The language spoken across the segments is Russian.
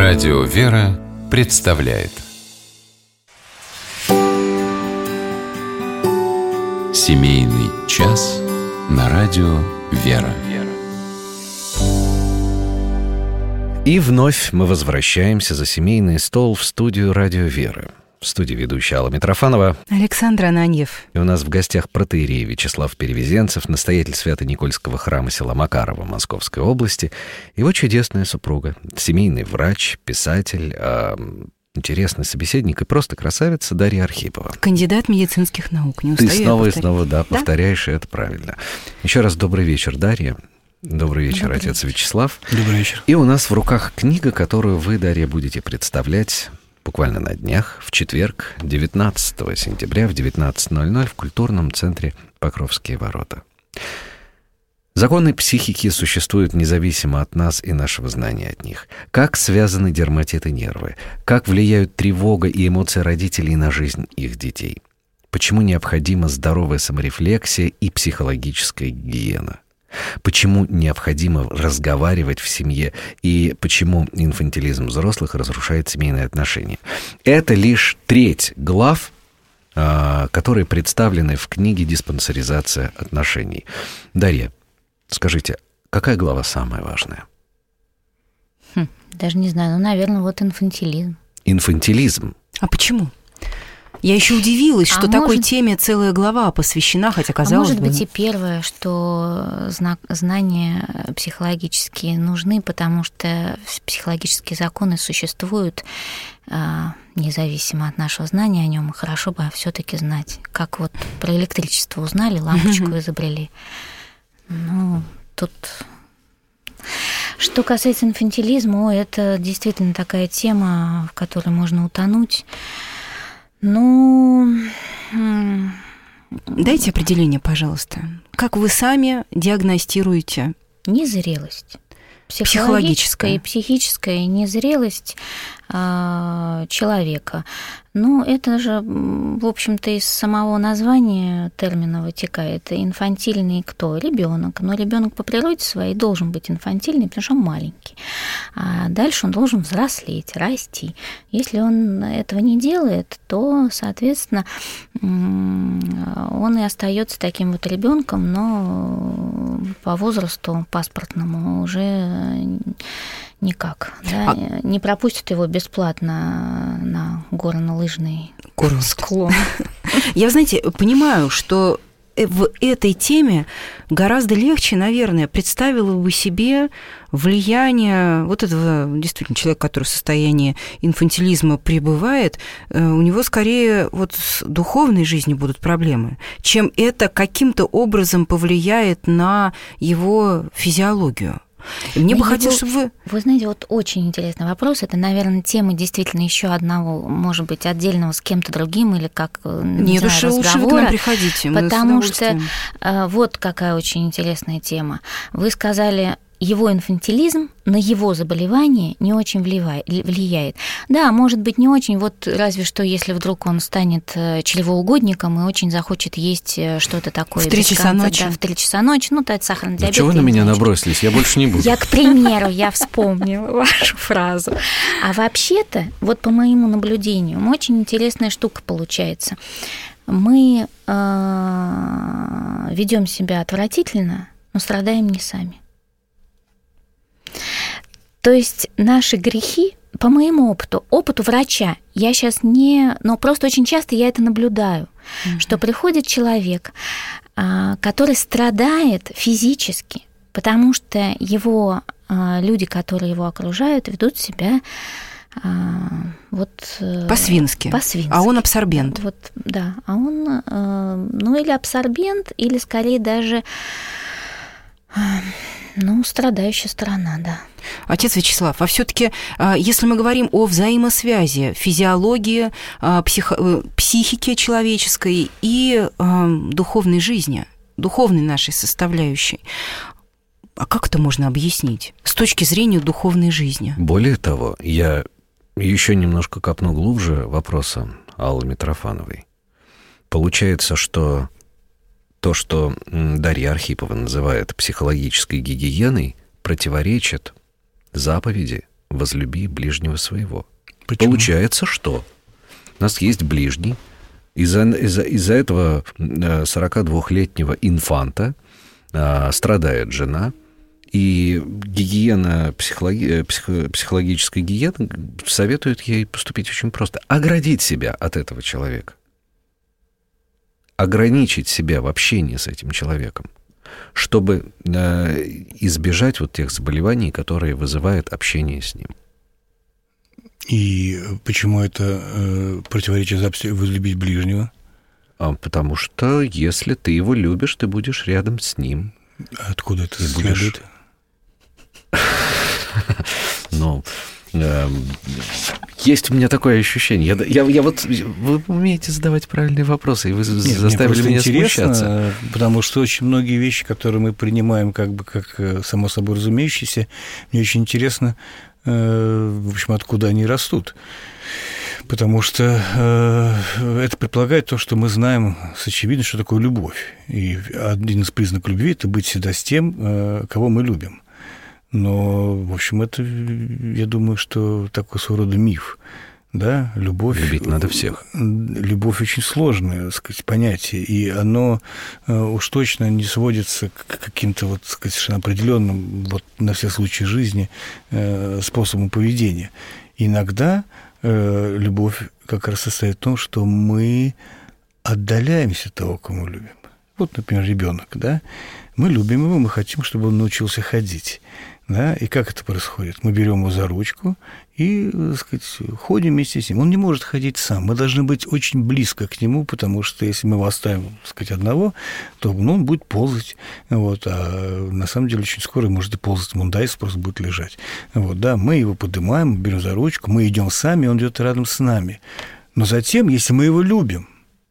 Радио «Вера» представляет Семейный час на радио «Вера». И вновь мы возвращаемся за семейный стол в студию «Радио «Вера». В студии ведущая Алла Митрофанова, Александр Ананьев. И у нас в гостях протоиерей Вячеслав Перевезенцев, настоятель Свято-Никольского храма села Макарова Московской области, его чудесная супруга, семейный врач, писатель, интересный собеседник и просто красавица Дарья Архипова. Кандидат медицинских наук. Не устаю. Ты снова и снова, повторяешь, и это правильно. Еще раз добрый вечер, Дарья. Добрый вечер, отец Вячеслав. Добрый вечер. И у нас в руках книга, которую вы, Дарья, будете представлять буквально на днях, в четверг, 19 сентября в 19:00 в культурном центре Покровские ворота. Законы психики существуют независимо от нас и нашего знания от них. Как связаны дерматит и нервы? Как влияют тревога и эмоции родителей на жизнь их детей? Почему необходима здоровая саморефлексия и психологическая гигиена? Почему необходимо разговаривать в семье и почему инфантилизм взрослых разрушает семейные отношения? Это лишь треть глав, которые представлены в книге «Диспансеризация отношений». Дарья, скажите, какая глава самая важная? Даже не знаю, наверное, вот инфантилизм. Инфантилизм? А почему? Я еще удивилась, что такой теме целая глава посвящена, хотя казалось бы... может быть, и первое, что знания психологические нужны, потому что психологические законы существуют независимо от нашего знания о нем, и хорошо бы все-таки знать, как вот про электричество узнали, лампочку изобрели. Ну, тут... Что касается инфантилизма, это действительно такая тема, в которой можно утонуть. Ну, дайте определение, пожалуйста. Как вы сами диагностируете? Незрелость. Психологическая и психическая незрелость человека. Ну, это же, в общем-то, из самого названия термина вытекает. Инфантильный кто? Ребенок. Но ребенок по природе своей должен быть инфантильный, потому что он маленький. А дальше он должен взрослеть, расти. Если он этого не делает, то, соответственно, он и остается таким вот ребенком, но по возрасту паспортному уже никак. Да? Не пропустят его бесплатно на горнолыжный склон. Я, знаете, понимаю, что в этой теме гораздо легче, наверное, представила бы себе влияние вот этого действительно человека, который в состоянии инфантилизма пребывает, у него скорее вот с духовной жизнью будут проблемы, чем это каким-то образом повлияет на его физиологию. Мне бы хотелось, чтобы вы... Вы знаете, вот очень интересный вопрос. Это, наверное, тема действительно еще одного, может быть, отдельного с кем-то другим или как, не знаю, разговора. Лучше вы к нам приходите. Потому что вот какая очень интересная тема. Вы сказали, его инфантилизм на его заболевание не очень влияет. Да, может быть, не очень, вот разве что, если вдруг он станет чревоугодником и очень захочет есть что-то такое. В 3 часа ночи. Да, в 3 часа ночи, ну, это сахарный диабет. Чего вы на меня набросились? Я больше не буду. Я, к примеру, я вспомнила вашу фразу. А вообще-то, вот по моему наблюдению, очень интересная штука получается. Мы ведем себя отвратительно, но страдаем не сами. То есть наши грехи, по моему опыту врача, я сейчас но просто очень часто я это наблюдаю, что приходит человек, который страдает физически, потому что его люди, которые его окружают, ведут себя по-свински. А он абсорбент. Вот, да, а он, или абсорбент, или скорее даже... страдающая сторона, да. Отец Вячеслав, а все-таки, если мы говорим о взаимосвязи физиологии, психики человеческой и духовной жизни, духовной нашей составляющей, а как это можно объяснить с точки зрения духовной жизни? Более того, я еще немножко копну глубже вопроса Аллы Митрофановой. Получается, что то, что Дарья Архипова называет психологической гигиеной, противоречит заповеди возлюби ближнего своего. Почему? Получается, что у нас есть ближний, из-за этого 42-летнего инфанта страдает жена, и психологическая гигиена советует ей поступить очень просто. Оградить себя от этого человека. Ограничить себя в общении с этим человеком, чтобы избежать вот тех заболеваний, которые вызывает общение с ним. И почему это противоречие заповеди возлюбить ближнего? Потому что если ты его любишь, ты будешь рядом с ним. Откуда это следует? Ну, есть у меня такое ощущение. Я вот... Вы умеете задавать правильные вопросы, и вы заставили меня смущаться. Потому что очень многие вещи, которые мы принимаем как само собой разумеющиеся, мне очень интересно, в общем, откуда они растут. Потому что это предполагает то, что мы знаем с очевидностью, что такое любовь. И один из признаков любви – это быть всегда с тем, кого мы любим. Но, в общем, это, я думаю, что такой своего рода миф. Да, любовь... Любить надо всех. Любовь очень сложное, так сказать, понятие, и оно уж точно не сводится к каким-то вот, так сказать, совершенно определенным, вот, на все случаи жизни способам поведения. Иногда любовь как раз состоит в том, что мы отдаляемся от того, кого мы любим. Вот, например, ребенок, да, мы любим его, мы хотим, чтобы он научился ходить. Да? И как это происходит? Мы берем его за ручку и, так сказать, ходим вместе с ним. Он не может ходить сам. Мы должны быть очень близко к нему, потому что если мы его оставим, так сказать, одного, то он будет ползать. Вот. А на самом деле очень скоро может и ползать, ему дай, просто будет лежать. Вот, да? Мы его поднимаем, берем за ручку, мы идем сами, он идет рядом с нами. Но затем, если мы его любим,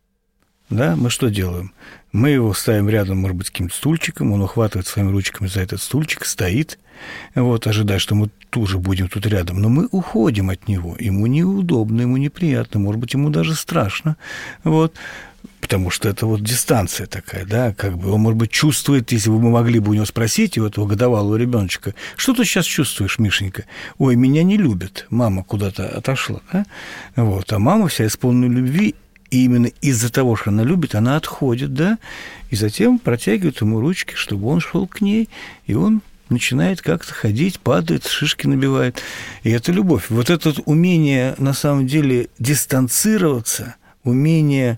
да, мы что делаем? Мы его ставим рядом, может быть, с каким-то стульчиком, он ухватывает своими ручками за этот стульчик, стоит, вот, ожидая, что мы тоже будем тут рядом. Но мы уходим от него. Ему неудобно, ему неприятно, может быть, ему даже страшно. Вот. Потому что это вот дистанция такая, да, как бы он, может быть, чувствует, если бы мы могли бы у него спросить, у этого годовалого ребеночка, что ты сейчас чувствуешь, Мишенька? Ой, меня не любят, мама куда-то отошла, да? Вот. А мама вся исполнена любви, и именно из-за того, что она любит, она отходит, да, и затем протягивает ему ручки, чтобы он шел к ней, и он начинает как-то ходить, падает, шишки набивает. И это любовь. Вот это умение, на самом деле, дистанцироваться, умение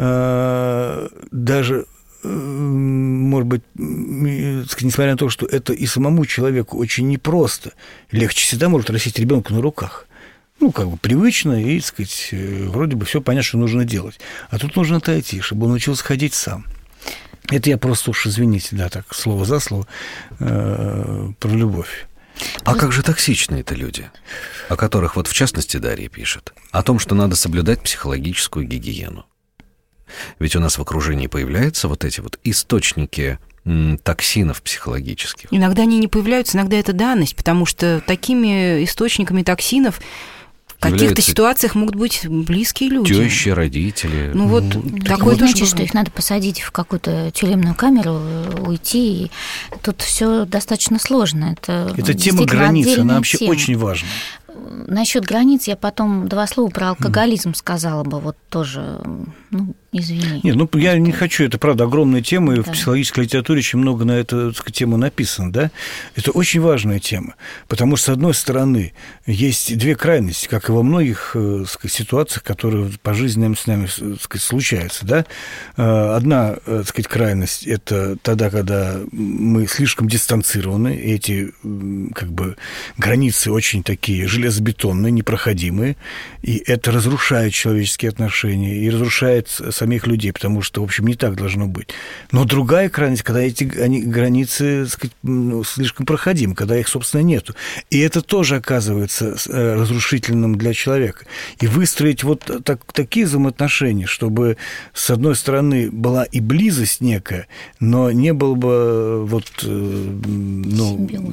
даже, может быть, несмотря на то, что это и самому человеку очень непросто, легче всегда может растить ребенка на руках. Ну, как бы привычно, и, так сказать, вроде бы все понятно, что нужно делать. А тут нужно отойти, чтобы он научился ходить сам. Это я просто уж, извините, да, так, слово за слово, про любовь. А как же токсичные это люди, о которых вот в частности Дарья пишет, о том, что надо соблюдать психологическую гигиену? Ведь у нас в окружении появляются вот эти вот источники токсинов психологических. Иногда они не появляются, иногда это данность, потому что такими источниками токсинов в каких-то ситуациях могут быть близкие люди. Тещи, родители. Ну вот такое тоже значит, что их надо посадить в какую-то тюремную камеру, уйти. И тут все достаточно сложно. Это тема границ, она вообще очень важна. Насчет границ я потом два слова про алкоголизм сказала бы, вот тоже, ну, извини. Нет, ну, я не хочу, это, правда, огромная тема, и в психологической литературе очень много на эту, так сказать, тему написано, да. Это очень важная тема, потому что, с одной стороны, есть две крайности, как и во многих, так сказать, ситуациях, которые по жизни с нами, так сказать, случаются, да. Одна, так сказать, крайность – это тогда, когда мы слишком дистанцированы, и эти, как бы, границы очень такие железобетонные, непроходимые, и это разрушает человеческие отношения и разрушает самих людей, потому что, в общем, не так должно быть. Но другая крайность, когда эти границы, так сказать, слишком проходимы, когда их, собственно, нету. И это тоже оказывается разрушительным для человека. И выстроить вот такие взаимоотношения, чтобы, с одной стороны, была и близость некая, но не было бы вот, ну,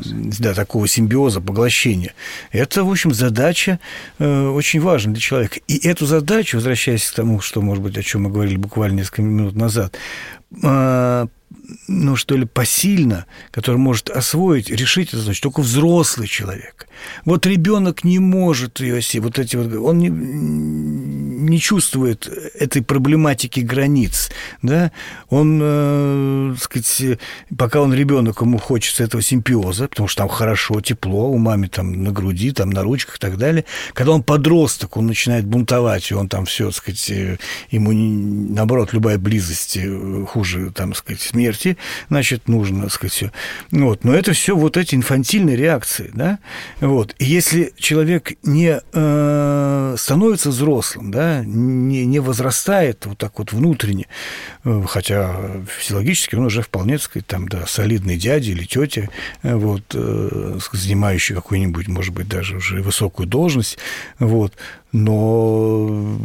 да, такого симбиоза, поглощения. Это, в общем, задача очень важна для человека. И эту задачу, возвращаясь к тому, что, может быть, о чем мы говорили буквально несколько минут назад, что ли, посильно, который может освоить, решить это, значит, только взрослый человек. Вот ребенок не может ее вот эти вот, он не чувствует этой проблематики границ, да, он, сказать, пока он ребенок, ему хочется этого симбиоза, потому что там хорошо, тепло, у мамы там на груди, там на ручках и так далее. Когда он подросток, он начинает бунтовать, и он там все, сказать, ему наоборот любая близость хуже, там, сказать, смерти, значит, нужно, сказать, все. Вот. Но это все вот эти инфантильные реакции, да. Вот. И если человек не становится взрослым, да, не возрастает вот так вот внутренне, хотя физиологически он уже вполне, так сказать, там, да, солидный дядя или тетя, вот, занимающий какую-нибудь, может быть, даже уже высокую должность, вот, но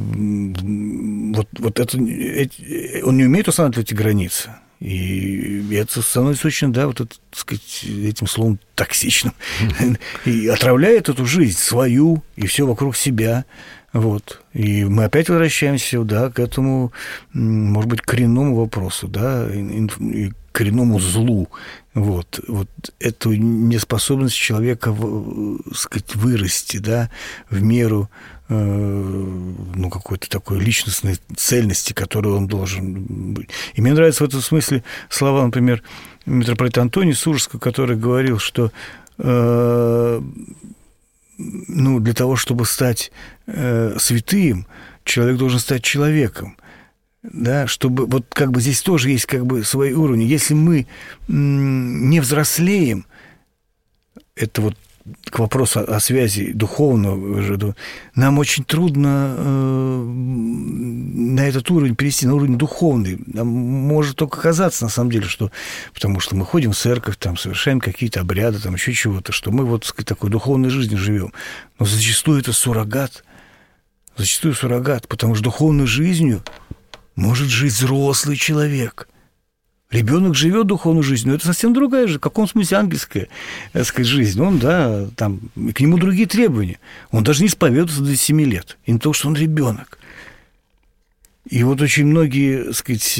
вот это, он не умеет устанавливать эти границы. И это становится очень, да, вот это, так сказать, этим словом токсичным. И отравляет эту жизнь свою и все вокруг себя. Вот. И мы опять возвращаемся, да, к этому, может быть, коренному вопросу, да, и коренному злу. Вот эту неспособность человека, сказать, вырасти, да, в меру какой-то такой личностной цельности, которую он должен быть. И мне нравятся в этом смысле слова, например, митрополита Антония Сурожского, который говорил, что для того, чтобы стать святым, человек должен стать человеком. Да, чтобы вот как бы здесь тоже есть как бы свои уровни. Если мы не взрослеем, это вот к вопросу о связи духовного, нам очень трудно на этот уровень перейти, на уровень духовный. Нам может только казаться, на самом деле, что потому что мы ходим в церковь, там, совершаем какие-то обряды, там, еще чего-то, что мы вот, так сказать, такой духовной жизнью живем. Но зачастую это суррогат. Потому что духовной жизнью может жить взрослый человек. Ребенок живет духовной жизнью, но это совсем другая жизнь, в каком смысле ангельская, так сказать, жизнь. Он, да, там, к нему другие требования. Он даже не исповедуется до 7 лет. И не то, что он ребенок. И вот очень многие, так сказать,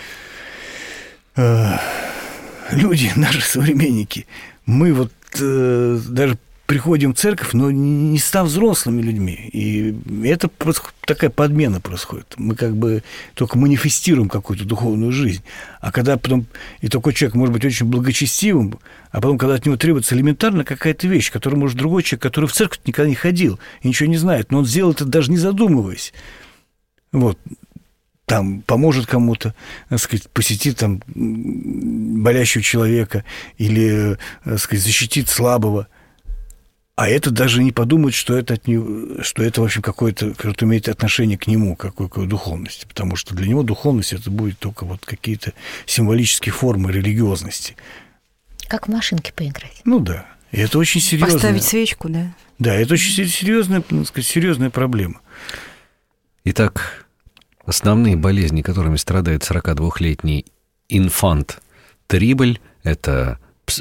люди, наши современники, мы вот даже приходим в церковь, но не став взрослыми людьми. И это такая подмена происходит. Мы как бы только манифестируем какую-то духовную жизнь. А когда потом... И такой человек может быть очень благочестивым, а потом, когда от него требуется элементарно какая-то вещь, которую может другой человек, который в церковь никогда не ходил и ничего не знает, но он сделал это даже не задумываясь. Вот. Там поможет кому-то, так сказать, посетит там болящего человека или, так сказать, защитит слабого. А это даже не подумать, что это от него, что это, в общем, какое-то, что имеет отношение к нему, какой духовности. Потому что для него духовность это будет только вот какие-то символические формы религиозности. Как в машинке поиграть. Ну да. И это очень серьезно. Поставить свечку, да. Да, это очень серьезная, так сказать, серьезная проблема. Итак, основные болезни, которыми страдает 42-летний инфант Трибль, это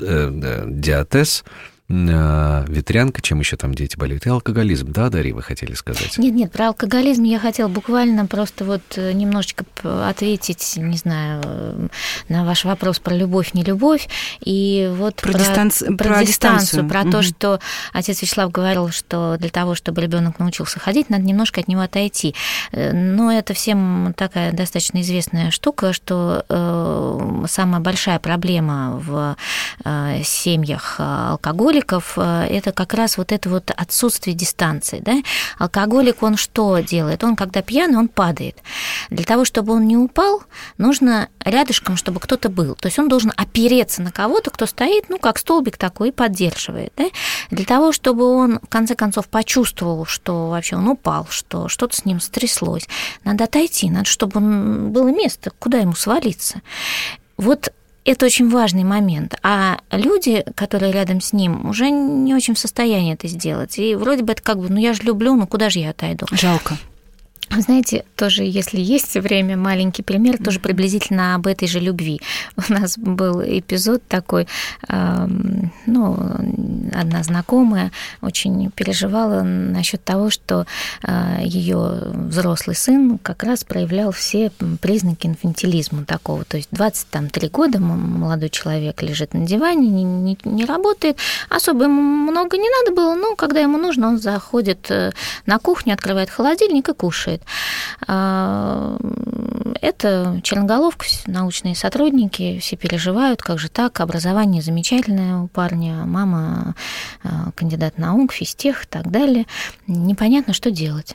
диатез, ветрянка, чем еще там дети болеют, и алкоголизм, да, Дарья, вы хотели сказать? Нет, про алкоголизм я хотела буквально просто вот немножечко ответить, не знаю, на ваш вопрос про любовь, не любовь, и вот про дистанцию, про то, что отец Вячеслав говорил, что для того, чтобы ребенок научился ходить, надо немножко от него отойти. Но это всем такая достаточно известная штука, что самая большая проблема в семьях алкоголиков это как раз вот это вот отсутствие дистанции. Да? Алкоголик, он что делает? Он, когда пьяный, он падает. Для того, чтобы он не упал, нужно рядышком, чтобы кто-то был. То есть он должен опереться на кого-то, кто стоит, как столбик такой, и поддерживает. Да? Для того, чтобы он, в конце концов, почувствовал, что вообще он упал, что что-то с ним стряслось, надо отойти, надо, чтобы было место, куда ему свалиться. Вот это очень важный момент. А люди, которые рядом с ним, уже не очень в состоянии это сделать. И вроде бы это как бы, я же люблю, куда же я отойду? Жалко. Вы знаете, тоже, если есть время, маленький пример, тоже приблизительно об этой же любви. У нас был эпизод такой, одна знакомая очень переживала насчет того, что ее взрослый сын как раз проявлял все признаки инфантилизма такого. То есть 23 года молодой человек лежит на диване, не работает, особо ему много не надо было, но когда ему нужно, он заходит на кухню, открывает холодильник и кушает. Это черноголовка, научные сотрудники, все переживают, как же так, образование замечательное у парня, мама кандидат наук, физтех и так далее. Непонятно, что делать.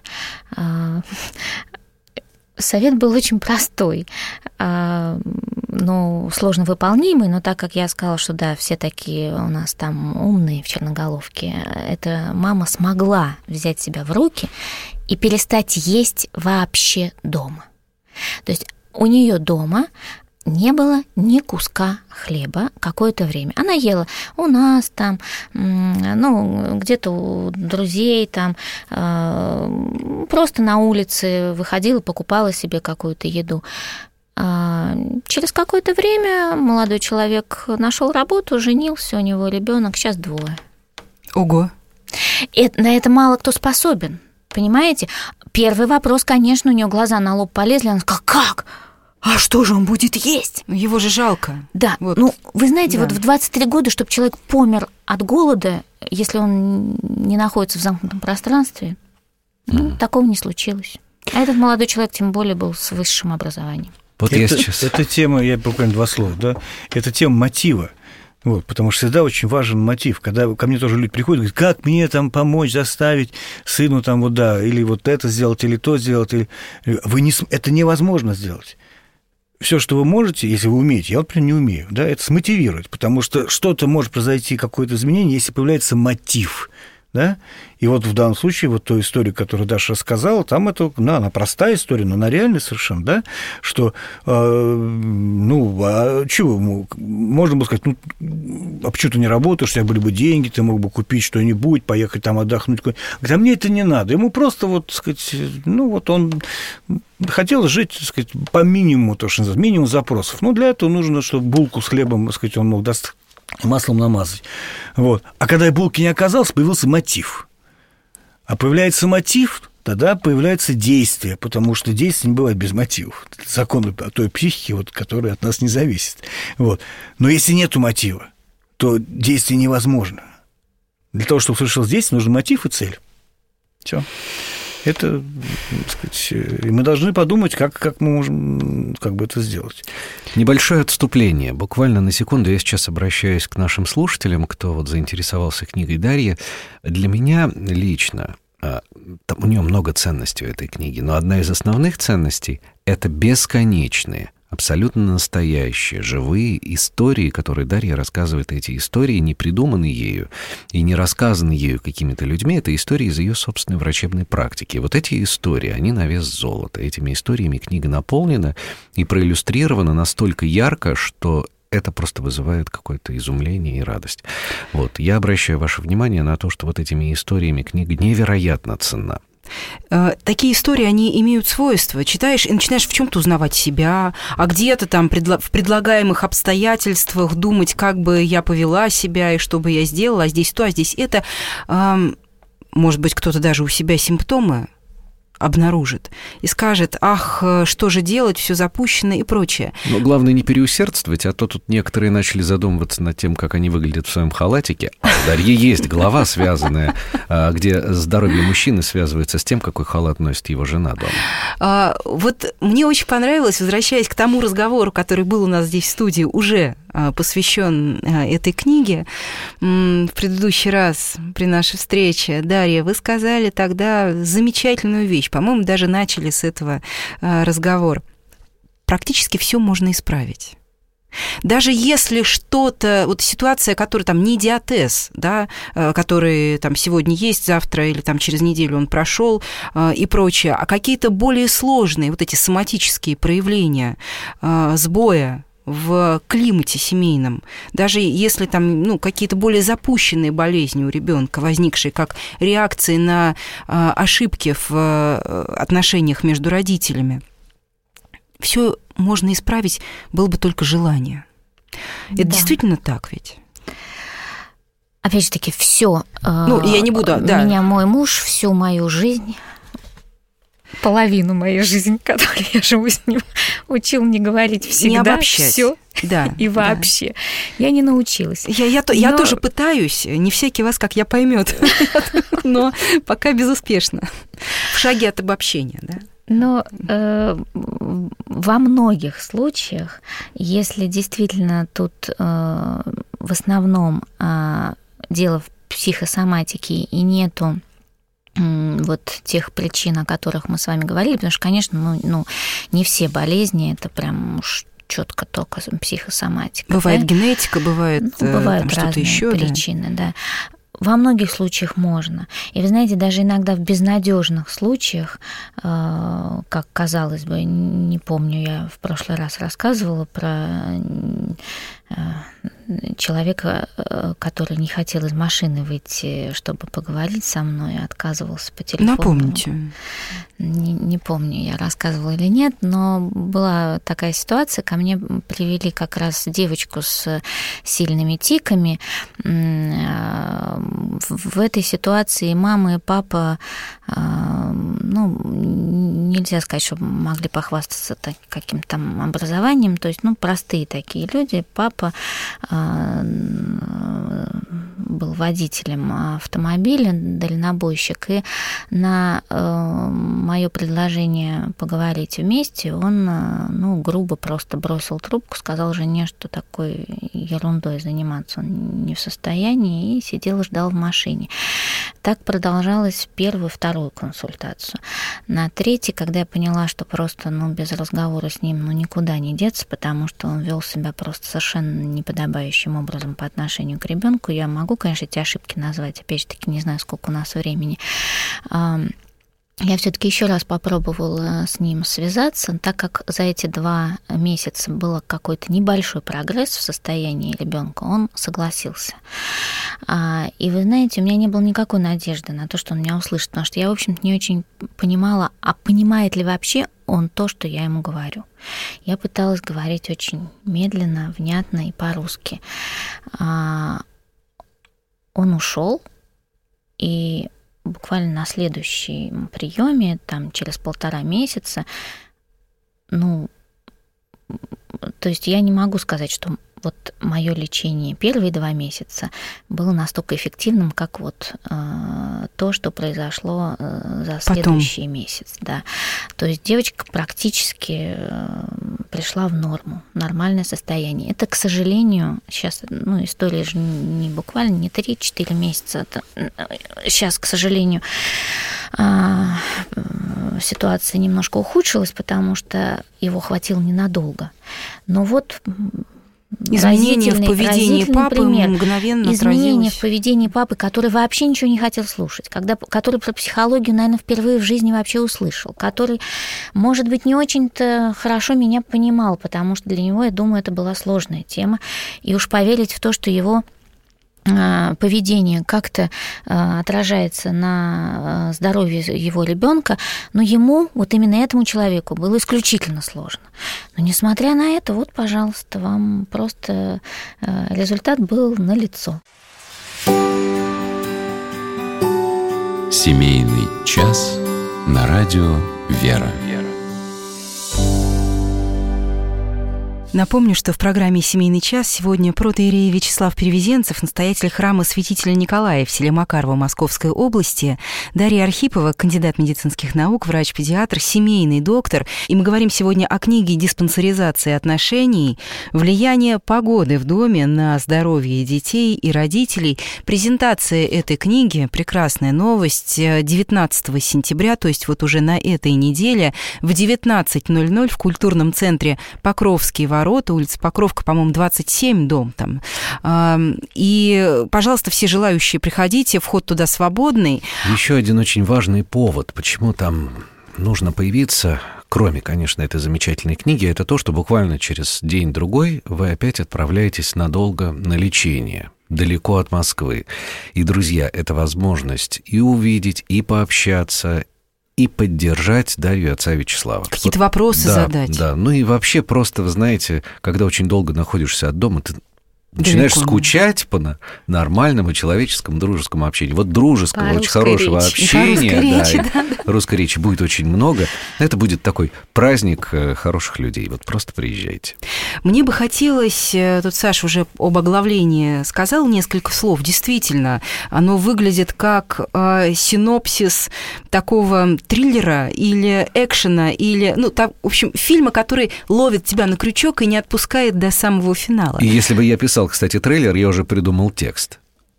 Совет был очень простой, сложно выполнимый, но так как я сказала, что да, все такие у нас там умные в черноголовке, эта мама смогла взять себя в руки и перестать есть вообще дома. То есть у нее дома не было ни куска хлеба какое-то время. Она ела у нас там, где-то у друзей там, просто на улице выходила, покупала себе какую-то еду. Через какое-то время молодой человек нашел работу, женился, у него ребенок, сейчас 2. Ого! На это мало кто способен, понимаете? Первый вопрос, конечно, у нее глаза на лоб полезли, она сказала: как? А что же он будет есть? Его же жалко. Да, вот. Вы знаете, да. Вот в 23 года, чтобы человек помер от голода, если он не находится в замкнутом пространстве, такого не случилось. А этот молодой человек, тем более, был с высшим образованием. Вот эта тема, я буквально 2 слова, да, это тема мотива. Вот, потому что всегда очень важен мотив. Когда ко мне тоже люди приходят и говорят: как мне там помочь, заставить сыну там или вот это сделать, или то сделать, или... это невозможно сделать. Все, что вы можете, если вы умеете, я вот прям не умею, да, это смотивировать, потому что что-то может произойти, какое-то изменение, если появляется мотив, да. И вот в данном случае, вот той истории, которую Даша рассказала, там она простая история, но она реальная совершенно, да, что, чего, можно было сказать, а почему ты не работаешь, у тебя были бы деньги, ты мог бы купить что-нибудь, поехать там отдохнуть. Говорит: а мне это не надо, ему просто, он хотел жить, так сказать, по минимуму, то, что называется, минимум запросов. Для этого нужно, чтобы булку с хлебом, так сказать, он мог маслом намазать. Вот. А когда булки не оказалось, появился мотив. А появляется мотив, тогда появляется действие, потому что действие не бывает без мотивов. Это законы той психики, которая от нас не зависит. Вот. Но если нет мотива, то действие невозможно. Для того, чтобы совершилось действие, нужен мотив и цель. Все. Это, так сказать, мы должны подумать, как мы можем это сделать. Небольшое отступление. Буквально на секунду я сейчас обращаюсь к нашим слушателям, кто заинтересовался книгой Дарьи. Для меня лично, у нее много ценностей у этой книги, но одна из основных ценностей – это бесконечные, абсолютно настоящие, живые истории, которые Дарья рассказывает. Эти истории не придуманы ею и не рассказаны ею какими-то людьми. Это истории из ее собственной врачебной практики. Вот эти истории, они на вес золота. Этими историями книга наполнена и проиллюстрирована настолько ярко, что это просто вызывает какое-то изумление и радость. Вот. Я обращаю ваше внимание на то, что вот этими историями книга невероятно ценна. Такие истории, они имеют свойство. Читаешь и начинаешь в чем-то узнавать себя, а где-то там в предлагаемых обстоятельствах думать, как бы я повела себя и что бы я сделала, а здесь то, а здесь это. Может быть, кто-то даже у себя симптомы обнаружит и скажет: ах, что же делать, все запущено и прочее. Но главное не переусердствовать, а то тут некоторые начали задумываться над тем, как они выглядят в своем халатике. А у Дарьи есть глава, связанная, где здоровье мужчины связывается с тем, какой халат носит его жена дома. Вот мне очень понравилось, возвращаясь к тому разговору, который был у нас здесь в студии, уже посвящен этой книге. В предыдущий раз при нашей встрече, Дарья, вы сказали тогда замечательную вещь. По-моему, даже начали с этого разговор. Практически все можно исправить. Даже если что-то, ситуация, которая там не диатез, да, который там сегодня есть, завтра или там через неделю он прошел и прочее, а какие-то более сложные эти соматические проявления сбоя в климате семейном, даже если там какие-то более запущенные болезни у ребенка, возникшие как реакции на ошибки в отношениях между родителями, все можно исправить, было бы только желание. Это действительно так ведь? Опять же таки, все. Я не буду. Меня мой муж всю мою жизнь, половину моей жизни, которую я живу с ним, учил не говорить всегда, не обобщать. Всё и вообще. Я не научилась. Я тоже пытаюсь. Не всякий вас, как я, поймет, но пока безуспешно. В шаге от обобщения, да. Но во многих случаях, если действительно тут в основном дело в психосоматике и нету вот тех причин, о которых мы с вами говорили, потому что, конечно, не все болезни, это прям уж четко только психосоматика. Бывает генетика, бывают разные что-то еще, причины, да. Во многих случаях можно. И вы знаете, даже иногда в безнадежных случаях, как казалось бы, не помню, я в прошлый раз рассказывала про человека, который не хотел из машины выйти, чтобы поговорить со мной, отказывался по телефону. Напомните. Не помню, я рассказывала или нет, но была такая ситуация, ко мне привели как раз девочку с сильными тиками. В этой ситуации мама и папа, нельзя сказать, что могли похвастаться каким-то там образованием, то есть, простые такие люди. Папа был водителем автомобиля, дальнобойщик, и на мое предложение поговорить вместе он, грубо просто бросил трубку, сказал жене, что такой ерундой заниматься он не в состоянии, и сидел и ждал в машине. Так продолжалось первую, вторую консультацию. На третьей, когда я поняла, что просто без разговора с ним никуда не деться, потому что он вел себя просто совершенно неподобающим образом по отношению к ребенку, я могу, конечно, эти ошибки назвать, опять же таки, не знаю, сколько у нас времени. Я все-таки еще раз попробовала с ним связаться, так как за эти 2 месяца был какой-то небольшой прогресс в состоянии ребенка, он согласился. И вы знаете, у меня не было никакой надежды на то, что он меня услышит, потому что я, в общем-то, не очень понимала, а понимает ли вообще он то, что я ему говорю. Я пыталась говорить очень медленно, внятно и по-русски. Он ушел, и буквально на следующем приеме, там через 1,5 месяца, то есть я не могу сказать, что вот мое лечение первые 2 месяца было настолько эффективным, как то, что произошло за следующий месяц. Да. То есть девочка практически пришла в норму, нормальное состояние. Это, к сожалению, сейчас, история же не буквально не 3-4 месяца. Сейчас, к сожалению, ситуация немножко ухудшилась, потому что его хватило ненадолго. Но изменения в поведении папы мгновенно отразилось. Изменения в поведении папы, который вообще ничего не хотел слушать, который про психологию, наверное, впервые в жизни вообще услышал, который, может быть, не очень-то хорошо меня понимал, потому что для него, я думаю, это была сложная тема. И уж поверить в то, что его поведение как-то отражается на здоровье его ребенка, но ему, именно этому человеку, было исключительно сложно. Но несмотря на это, пожалуйста, вам просто результат был налицо. Семейный час на радио «Вера». Напомню, что в программе «Семейный час» сегодня протоиерей Вячеслав Перевезенцев, настоятель храма Святителя Николая в селе Макарово Московской области, Дарья Архипова, кандидат медицинских наук, врач-педиатр, семейный доктор. И мы говорим сегодня о книге «Диспансеризация отношений. Влияние погоды в доме на здоровье детей и родителей». Презентация этой книги, прекрасная новость, 19 сентября, то есть уже на этой неделе, в 19:00 в культурном центре «Покровские ворота», улица Покровка, по-моему, 27, дом там. И, пожалуйста, все желающие, приходите, вход туда свободный. Еще один очень важный повод, почему там нужно появиться, кроме, конечно, этой замечательной книги, это то, что буквально через день-другой вы опять отправляетесь надолго на лечение, далеко от Москвы. И, друзья, это возможность и увидеть, и пообщаться, и поддержать Дарью и отца Вячеслава. Какие-то вопросы задать. Да, ну и вообще просто, вы знаете, когда очень долго находишься от дома, ты начинаешь скучать по нормальному человеческому дружескому общению. Вот дружеского, очень хорошего общения, русской речи будет очень много. Это будет такой праздник хороших людей. Вот просто приезжайте. Мне бы хотелось, тут Саша уже об оглавлении сказал несколько слов. Действительно, оно выглядит как синопсис такого триллера или экшена, или, в общем, фильма, который ловит тебя на крючок и не отпускает до самого финала. И если бы я писал, кстати, трейлер, я уже придумал текст.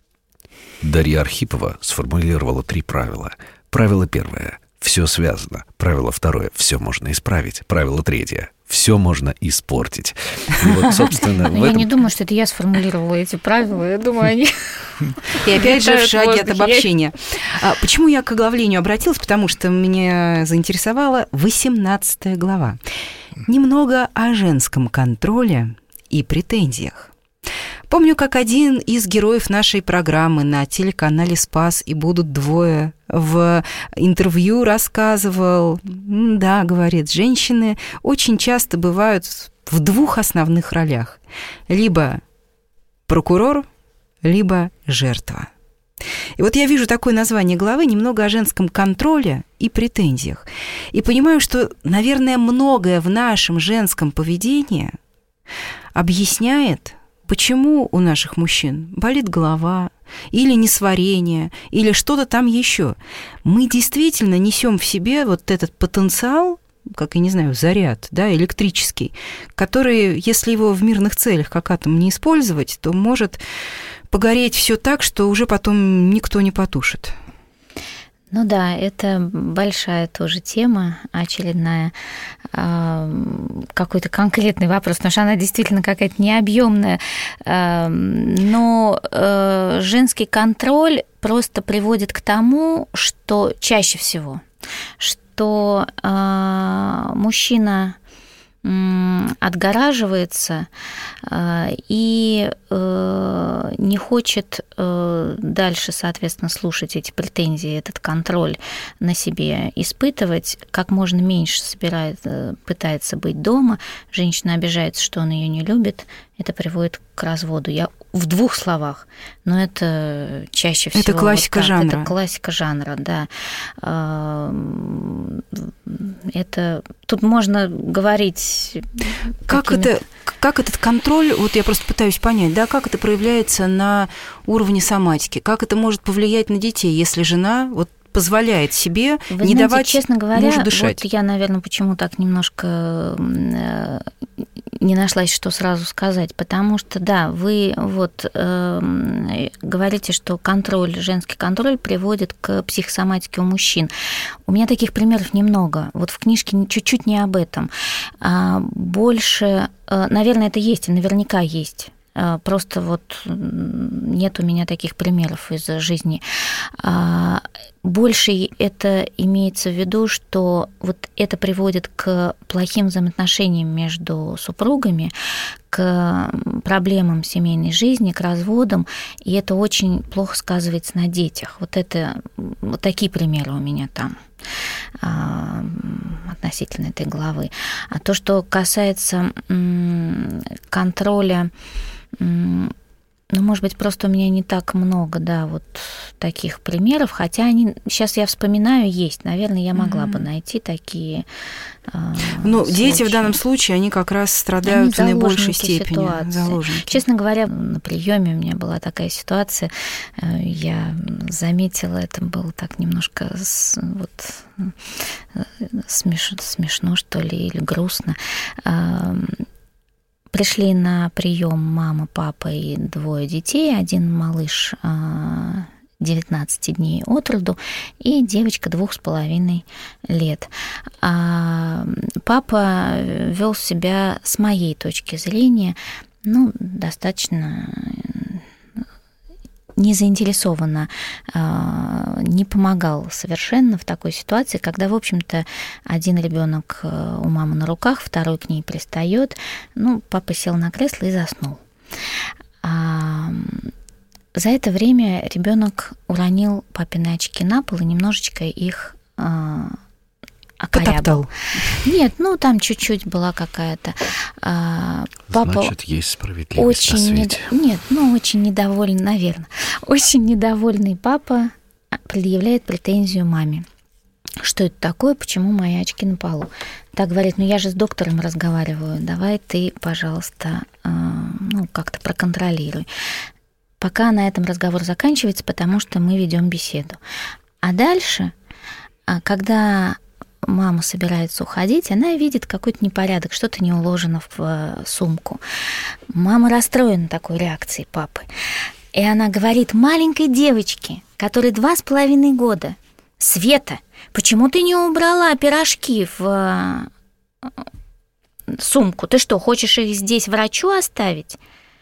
Дарья Архипова сформулировала 3 правила. Правило 1 – все связано. Правило 2 – все можно исправить. Правило 3 – все можно испортить. И вот, собственно, я не думаю, что это я сформулировала эти правила. Я думаю, они... И опять же в шаге от обобщения. Почему я к оглавлению обратилась? Потому что меня заинтересовала 18 глава. Немного о женском контроле и претензиях. Помню, как один из героев нашей программы на телеканале «Спас» и «Будут двое» в интервью рассказывал, да, говорит, женщины очень часто бывают в 2 основных ролях. Либо прокурор, либо жертва. И вот я вижу такое название главы «Немного о женском контроле и претензиях». И понимаю, что, наверное, многое в нашем женском поведении объясняет, почему у наших мужчин болит голова, или несварение, или что-то там еще. Мы действительно несем в себе вот этот потенциал, как, я не знаю, заряд, да, электрический, который, если его в мирных целях как атом не использовать, то может погореть все так, что уже потом никто не потушит. Ну да, это большая тоже тема, очередная, какой-то конкретный вопрос, потому что она действительно какая-то необъемная, но женский контроль просто приводит к тому, что чаще всего, что мужчина отгораживается и не хочет дальше, соответственно, слушать эти претензии, этот контроль на себе испытывать, как можно меньше пытается быть дома, женщина обижается, что он ее не любит, это приводит к разводу. Я в 2 словах, но это чаще всего... Это классика жанра. Это классика жанра, да. Это... Тут можно говорить... Как этот контроль, вот я просто пытаюсь понять, да, как это проявляется на уровне соматики, как это может повлиять на детей, если жена вот позволяет себе не давать, честно говоря, мужу дышать. Вот я, наверное, почему так немножко не нашлась, что сразу сказать, потому что, да, вы вот говорите, что женский контроль приводит к психосоматике у мужчин. У меня таких примеров немного. Вот в книжке чуть-чуть не об этом. Больше, наверное, это есть, и наверняка есть. Просто вот нет у меня таких примеров из жизни. Больше это имеется в виду, что вот это приводит к плохим взаимоотношениям между супругами, к проблемам семейной жизни, к разводам, и это очень плохо сказывается на детях. Вот такие примеры у меня там относительно этой главы. А то, что касается контроля, может быть, просто у меня не так много, да, вот таких примеров, хотя они, сейчас я вспоминаю, есть. Наверное, я могла бы найти такие случаи. Дети в данном случае, они как раз страдают в наибольшей степени. Заложники. Честно говоря, на приеме у меня была такая ситуация, я заметила, это было так немножко смешно, что ли, или грустно. Пришли на прием мама, папа и 2 детей. Один малыш 19 дней от роду и девочка 2,5 лет. Папа вел себя, с моей точки зрения, достаточно не заинтересованно, не помогал совершенно в такой ситуации, когда, в общем-то, один ребенок у мамы на руках, второй к ней пристает. Папа сел на кресло и заснул. За это время ребенок уронил папины очки на пол и немножечко их потоптал. Нет, там чуть-чуть была какая-то. Папа Значит, есть справедливость на свете. Очень недовольный, наверное. Очень недовольный папа предъявляет претензию маме. Что это такое, почему мои очки на полу? Так говорит, я же с доктором разговариваю, давай ты, пожалуйста, как-то проконтролируй. Пока на этом разговор заканчивается, потому что мы ведем беседу. А дальше, когда мама собирается уходить, она видит какой-то непорядок, что-то не уложено в сумку. Мама расстроена такой реакцией папы. И она говорит маленькой девочке, которой 2,5 года: Света, почему ты не убрала пирожки в сумку? Ты что, хочешь их здесь врачу оставить?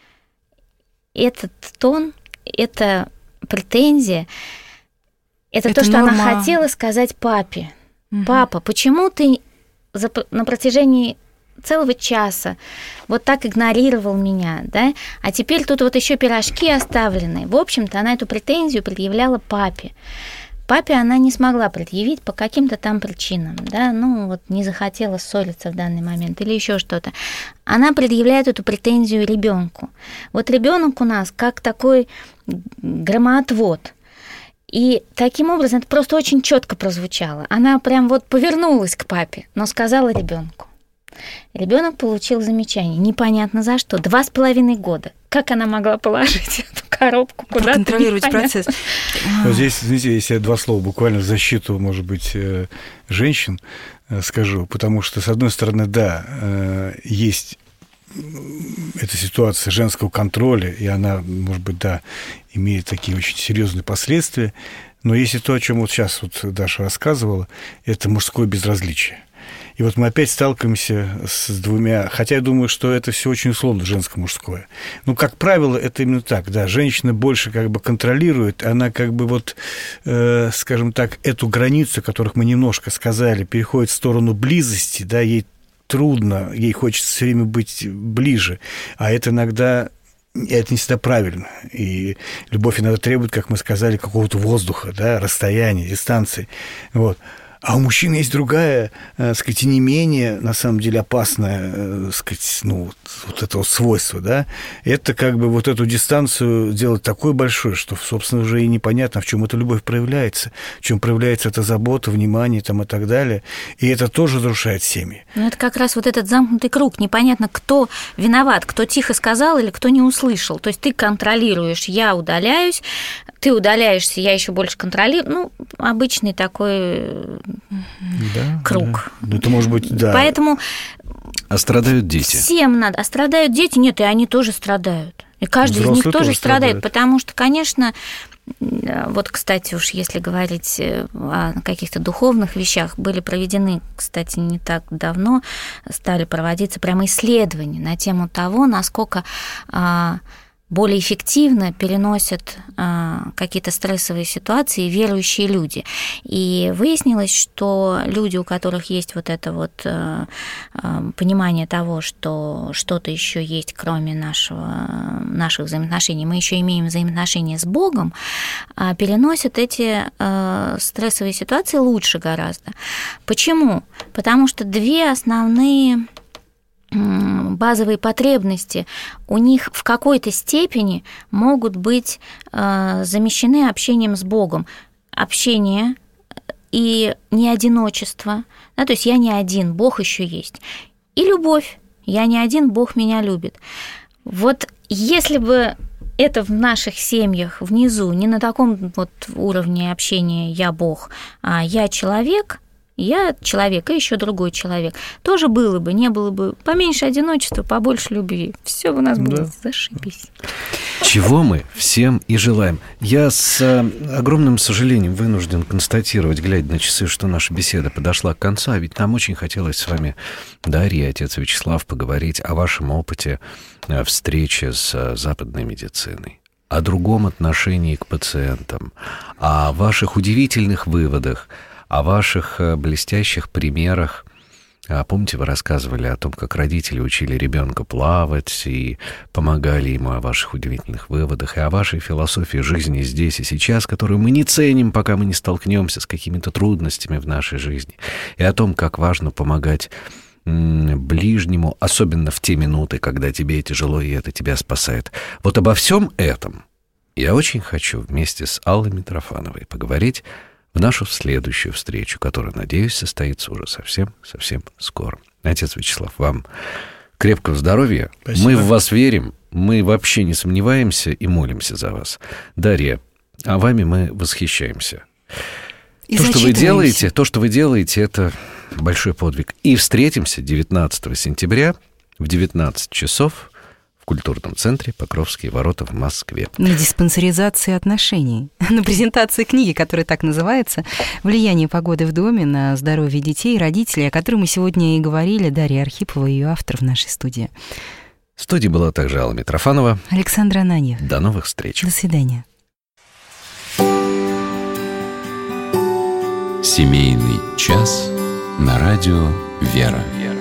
Этот тон, это претензия, это то, что норма. она хотела сказать папе. Папа, почему ты на протяжении целого часа вот так игнорировал меня, да? А теперь тут вот еще пирожки оставлены. В общем-то, она эту претензию предъявляла папе. Папе она не смогла предъявить по каким-то там причинам, да, не захотела ссориться в данный момент или еще что-то. Она предъявляет эту претензию ребенку. Вот ребенок у нас как такой громоотвод. И таким образом это просто очень четко прозвучало. Она прям повернулась к папе, но сказала ребенку. Ребенок получил замечание, непонятно за что, 2,5 года. Как она могла положить эту коробку куда-то? Контролировать процесс. Здесь, знаете, если я 2 слова буквально в защиту, может быть, женщин скажу, потому что, с одной стороны, да, есть эта ситуация женского контроля, и она, может быть, да, имеет такие очень серьезные последствия, но если то, о чем вот сейчас Даша рассказывала, это мужское безразличие. И вот мы опять сталкиваемся с двумя... Хотя я думаю, что это все очень условно женско-мужское. Как правило, это именно так, да. Женщина больше контролирует, она скажем так, эту границу, о которых мы немножко сказали, переходит в сторону близости, да, ей трудно, ей хочется все время быть ближе, а это иногда... Это не всегда правильно. И любовь иногда требует, как мы сказали, какого-то воздуха, да, расстояния, дистанции. Вот. А у мужчин есть другая, сказать, не менее, на самом деле, опасное, сказать, вот это свойство, да. Это эту дистанцию делать такой большой, что, собственно, уже и непонятно, в чем эта любовь проявляется, в чем проявляется эта забота, внимание там, и так далее. И это тоже разрушает семьи. Это как раз этот замкнутый круг. Непонятно, кто виноват, кто тихо сказал или кто не услышал. То есть ты контролируешь, я удаляюсь, ты удаляешься, я еще больше контролирую. Обычный такой круг. Да. Это может быть, да. Поэтому... А страдают дети. Всем надо. А страдают дети? Нет, и они тоже страдают. И каждый из них тоже страдает, потому что, конечно, кстати, уж если говорить о каких-то духовных вещах, были проведены, кстати, не так давно, стали проводиться прямо исследования на тему того, насколько более эффективно переносят какие-то стрессовые ситуации верующие люди. И выяснилось, что люди, у которых есть это понимание того, что что-то еще есть, кроме наших взаимоотношений, мы еще имеем взаимоотношения с Богом, переносят эти стрессовые ситуации лучше гораздо. Почему? Потому что две основные базовые потребности у них в какой-то степени могут быть замещены общением с Богом. Общение и не одиночество, да, то есть я не один, Бог еще есть. И любовь, я не один, Бог меня любит. Вот если бы это в наших семьях внизу, не на таком уровне общения «я Бог», а «я человек», и еще другой человек. Тоже было бы, не было бы поменьше одиночества, побольше любви. Все у нас будет зашибись. Чего мы всем и желаем. Я с огромным сожалением вынужден констатировать, глядя на часы, что наша беседа подошла к концу, а ведь нам очень хотелось с вами, Дарья и отец Вячеслав, поговорить о вашем опыте встречи с западной медициной. о другом отношении к пациентам, о ваших удивительных выводах, о ваших блестящих примерах. Помните, вы рассказывали о том, как родители учили ребенка плавать и помогали ему, о ваших удивительных выводах и о вашей философии жизни здесь и сейчас, которую мы не ценим, пока мы не столкнемся с какими-то трудностями в нашей жизни, и о том, как важно помогать ближнему, особенно в те минуты, когда тебе тяжело, и это тебя спасает. Вот обо всем этом я очень хочу вместе с Аллой Митрофановой поговорить в нашу следующую встречу, которая, надеюсь, состоится уже совсем скоро. Отец Вячеслав, вам крепкого здоровья. Спасибо. Мы в вас верим, мы вообще не сомневаемся и молимся за вас. Дарья, а вами мы восхищаемся. И То, что вы делаете, это большой подвиг. И встретимся 19 сентября в 19 часов в культурном центре «Покровские ворота» в Москве. На диспансеризации отношений. На презентации книги, которая так называется «Влияние погоды в доме на здоровье детей и родителей», о которой мы сегодня и говорили. Дарья Архипова, ее автор, в нашей студии. В студии была также Алла Митрофанова. Александр Ананьев. До новых встреч. До свидания. Семейный час на радио «Вера».